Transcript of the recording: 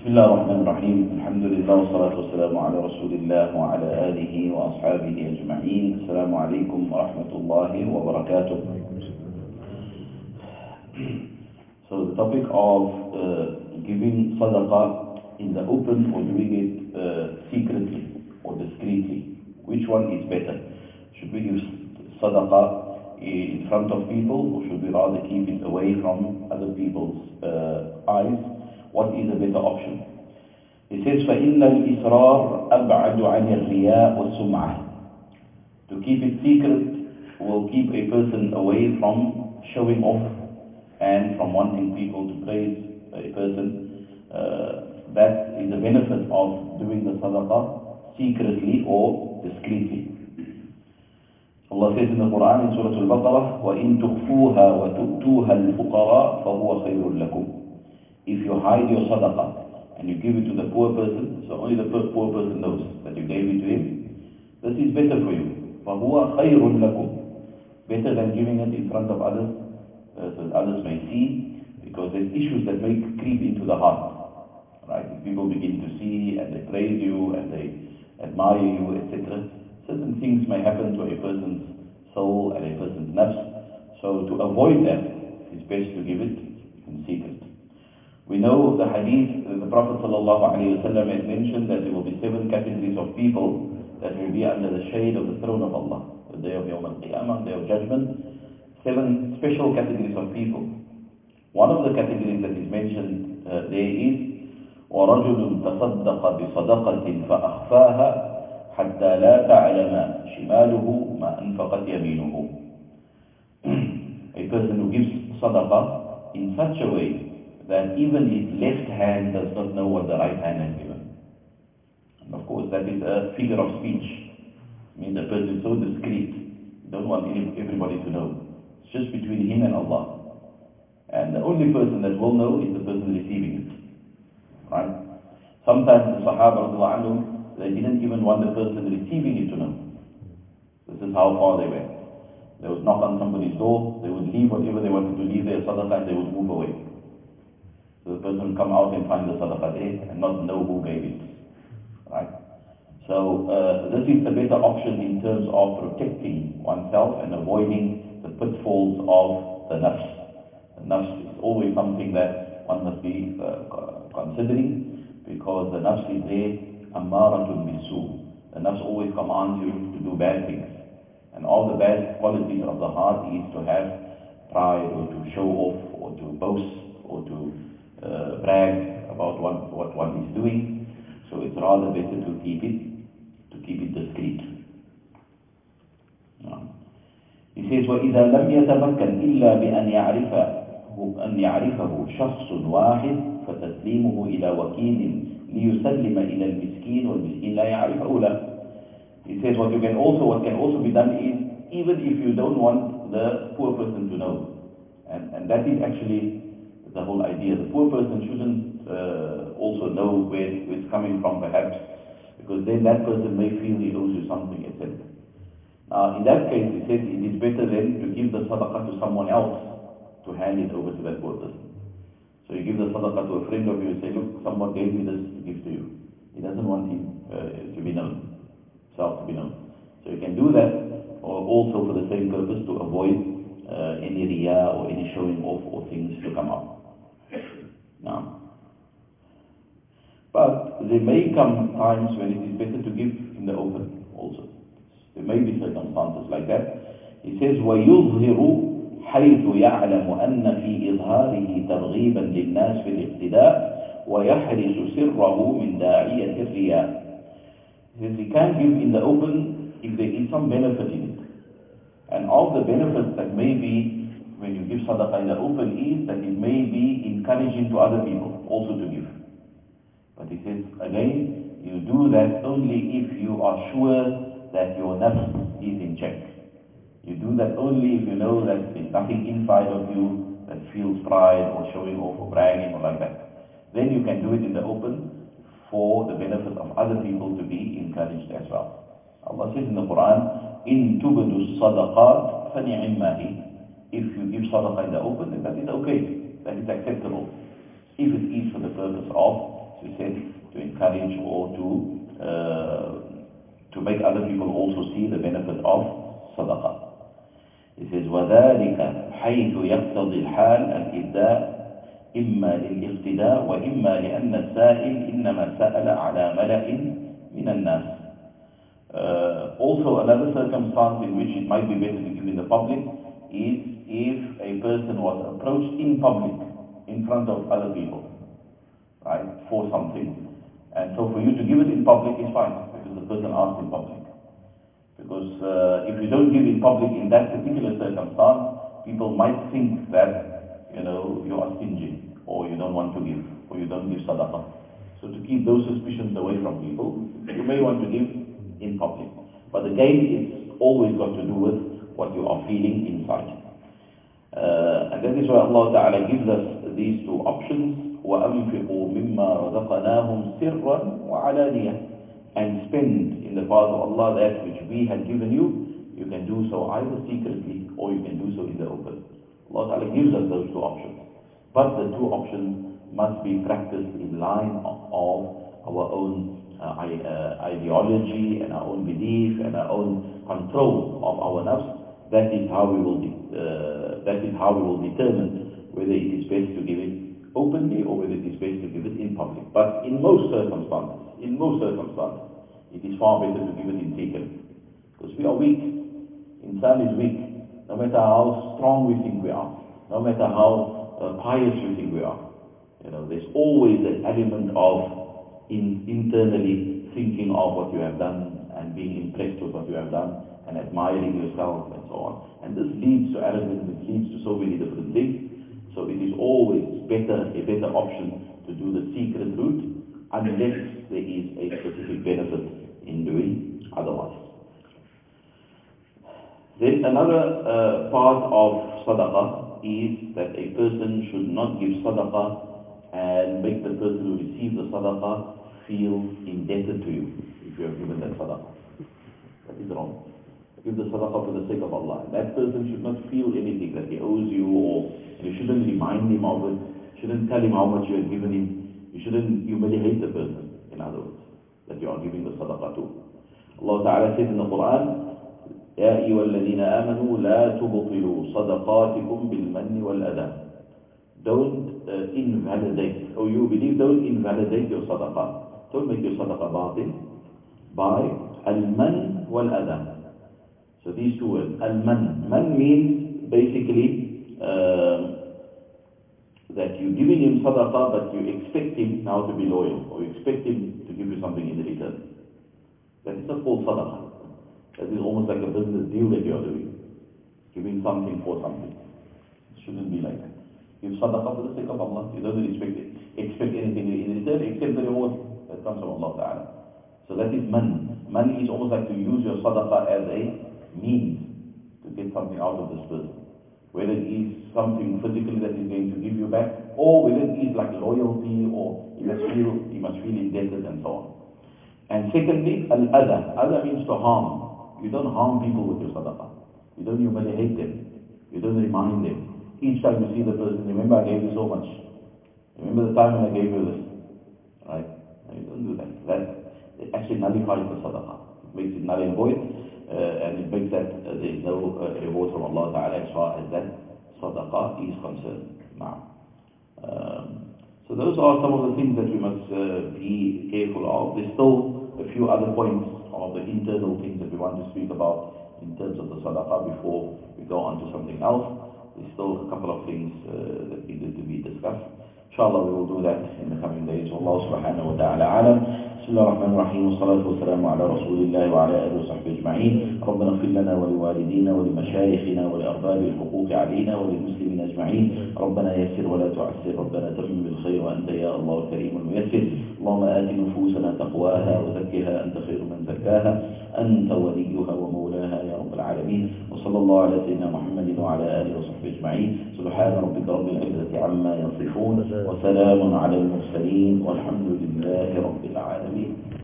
بسم الله الرحمن الرحيم الحمد لله والصلاة والسلام على رسول الله وعلى آله وأصحابه أجمعين السلام عليكم ورحمة الله وبركاته. So the topic of giving sadaqah in the open or doing it secretly or discreetly, which one is better? Should we give sadaqah in front of people, or should we rather keep it away from other people's eyes? What is a better option? It says, فَإِنَّ الْإِسْرَارَ أَبْعَدُ عَنِ الرِّيَاءِ وَالسُّمْعَةِ. To keep it secret will keep a person away from showing off and from wanting people to praise a person. That is the benefit of doing the sadaqah secretly or discreetly. Allah says in the Quran in Surah Al-Baqarah, وَإِن تُخْفُوهَا وَتُؤْتُوهَا الْفُقَرَاءَ فَهُوَ خَيْرٌ لَكُمْ. If you hide your sadaqah and you give it to the poor person, so only the poor person knows that you gave it to him, this is better for you. فَهُوَ خَيْرٌ لَكُمْ. Better than giving it in front of others, so that others may see, because there's issues that may creep into the heart. Right? If people begin to see and they praise you and they admire you, etc., certain things may happen to a person's soul and a person's nafs. So to avoid that, it's best to give it in secret. We know the hadith, the Prophet ﷺ has mentioned that there will be 7 categories of people that will be under the shade of the throne of Allah. The day of Yawm al-Qiyamah, the day of judgment. 7 special categories of people. One of the categories that is mentioned there is وَرَجُلٌ تَصَدَّقَ بِصَدَقَةٍ فَأَخْفَاهَا حَتَّى لَا تَعْلَمَ شِمَالُهُ مَا أَنْفَقَتْ يَمِينُهُ. A person who gives sadaqah in such a way that even his left hand does not know what the right hand has given. And of course that is a figure of speech. It means the person is so discreet, he doesn't want everybody to know. It's just between him and Allah. And the only person that will know is the person receiving it. Right? Sometimes the Sahaba, they didn't even want the person receiving it to know. This is how far they went. They would knock on somebody's door, they would leave whatever they wanted to leave their sadaqah, and they would move away. So the person would come out and find the sadaqah there and not know who gave it. Right? So this is a better option in terms of protecting oneself and avoiding the pitfalls of the nafs. The nafs is always something that one must be considering, because the nafs is there, ammaratun bisu. The nafs always commands you to do bad things. And all the bad qualities of the heart is to have pride, or to show off, or to boast, or to brag about what one is doing. So it's rather better to keep it discreet. He says, وَإِذَا لَمْ يَتَمَكَّنْ إِلَّا بِأَنْ يَعْرِفَهُ شَخْصٌ وَاحِدٌ فَتَسْلِيمُهُ إِلَى وَكِيلٍ لِيُسَلِّمَ إِلَى الْمِسْكِينِ وَالْمِسْكِينَ لَا يَعْرِفَهُ لَهُ. He says what can also be done is, even if you don't want the poor person to know, and that is actually the whole idea. The poor person shouldn't also know where it's coming from, perhaps, because then that person may feel he owes you something, etc. Now, in that case, he says it is better then to give the sadaqah to someone else to hand it over to that poor person. So you give the sadaqah to a friend of you and say, look, someone gave me this to give to you. He doesn't want him to be known, self to be known. So you can do that, or also for the same purpose, to avoid any riyah or any showing off or things to come up. Now, but there may come times when it is better to give in the open also. There may be circumstances like that. He says, وَيُظْهِرُ حَيْثُ يَعْلَمُ أَنَّ فِي إِظْهَارِهِ تَرْغِيبًا لِلنَّاسِ فِي الْإِقْتِدَاءِ وَيَحْرِسُ سِرَّهُ مِنْ دَاعِيَةِ الرِّيَاءِ. He says he can give in the open if there is some benefit in it. And all the benefits that may be when you give sadaqah in the open is that it may be encouraging to other people also to give. But he says, again, you do that only if you are sure that your nafs is in check. You do that only if you know that there's nothing inside of you that feels pride or showing off or bragging or like that. Then you can do it in the open for the benefit of other people to be encouraged as well. Allah says in the Quran, إِن تُبْدُوا الصَّدَقَاتِ فَنِعِمَّا هِي. If you give sadaqah in the open, then that is okay. That is acceptable. If it is for the purpose of we said, to encourage or to make other people also see the benefit of sadaqah. It says, وَذَلِكَ حَيْثُ يَقْتَضِي الْحَالَ الْإِبْدَاء إِمَّا لِلْإِقْتِدَاء وَإِمَّا لِأَنَّ السَّائِلِ إِنَّمَا سَأَلَ عَلَى مَلَئٍ مِنَ النَّاسِ. Also, another circumstance in which it might be better to give in the public is if a person was approached in public, in front of other people, right, for something. And so for you to give it in public is fine, because the person asked in public. Because if you don't give in public in that particular circumstance, people might think that, you are stingy, or you don't want to give, or you don't give sadaqah. So to keep those suspicions away from people, you may want to give in public. But again, it's always got to do with what you are feeling inside. And that is why Allah Ta'ala gives us these two options. وَأَنْفِقُوا مِمَّا رَزَقَنَاهُمْ سِرًّا وَعَلَانِيَةً. And spend in the path of Allah that which we had given you. You can do so either secretly or you can do so in the open. Allah Ta'ala gives us those two options. But the two options must be practiced in line of our own ideology and our own belief and our own control of our nafs. That is how we will determine whether it is best to give it openly or whether it is best to give it in public. But in most circumstances, it is far better to give it in secret. Because we are weak. Insan is weak. No matter how strong we think we are, no matter how pious we think we are, there's always an element of internally thinking of what you have done and being impressed with what you have done and admiring yourself and so on. And this leads to arrogance, it leads to so many different things. So it is always a better option to do the secret route unless there is a specific benefit in doing otherwise. Then another part of sadaqah is that a person should not give sadaqah and make the person who receives the sadaqah feel indebted to you if you have given that sadaqah. That is wrong. Give the sadaqah for the sake of Allah. That person should not feel anything that he owes you, or you shouldn't remind him of it, shouldn't tell him how much you have given him, you shouldn't humiliate the person, in other words, that you are giving the sadaqah to. Allah Ta'ala says in the Quran, يَا أَيُّهَا الَّذِينَ آمَنُوا لَا تُبْطِلُوا صَدَقَاتِكُمْ بِالْمَنِّ وَالْأَذَى. Don't invalidate, or you believe, don't invalidate your sadaqah. Don't make your sadaqah batil by al-man wal-adha. So these two words, al-man. Man means basically that you're giving him sadaqah, but you expect him now to be loyal, or you expect him to give you something in return. That is not called sadaqah. That is almost like a business deal that you are doing. Giving something for something. It shouldn't be like that. Give sadaqah for the sake of Allah. You don't expect anything in return except the reward that comes from Allah Ta'ala. So that is man. Man is almost like to use your sadaqah as a means to get something out of this person. Whether it is something physically that is going to give you back, or whether it is like loyalty, or you must feel indebted and so on. And secondly, al-adha. Adha means to harm. You don't harm people with your sadaqah. You don't humiliate them. You don't remind them. Each time you see the person, remember I gave you so much. Remember the time when I gave you this. Right? No, you don't do that. That actually nullifies the sadaqah. It makes it null and void. And it makes that there is no reward from Allah Ta'ala as far as that sadaqah is concerned. Now, so those are some of the things that we must be careful of. There's still a few other points of the internal things that we want to speak about in terms of the sadaqah before we go on to something else. There's still a couple of things that needed to be discussed. Inshallah, we will do that in the coming days. Wallahu subhanahu wa ta'ala alam. بسم الله الرحمن الرحيم والصلاة والسلام على رسول الله وعلى آله وصحبه أجمعين. ربنا اغفر لنا ولوالدينا ولمشايخنا ولأرباب الحقوق علينا وللمسلمين أجمعين. ربنا يسر ولا تعسر. ربنا تمم بالخير وأنت يا الله الكريم الميسر. اللهم آت نفوسنا تقواها وزكها أنت خير من زكاها أنت وليها ومولاها يا رب العالمين. وصلى الله على سيدنا محمد وعلى آله وصحبه أجمعين. سبحان ربك رب العزة عما يصفون وسلام على المرسلين والحمد لله رب العالمين.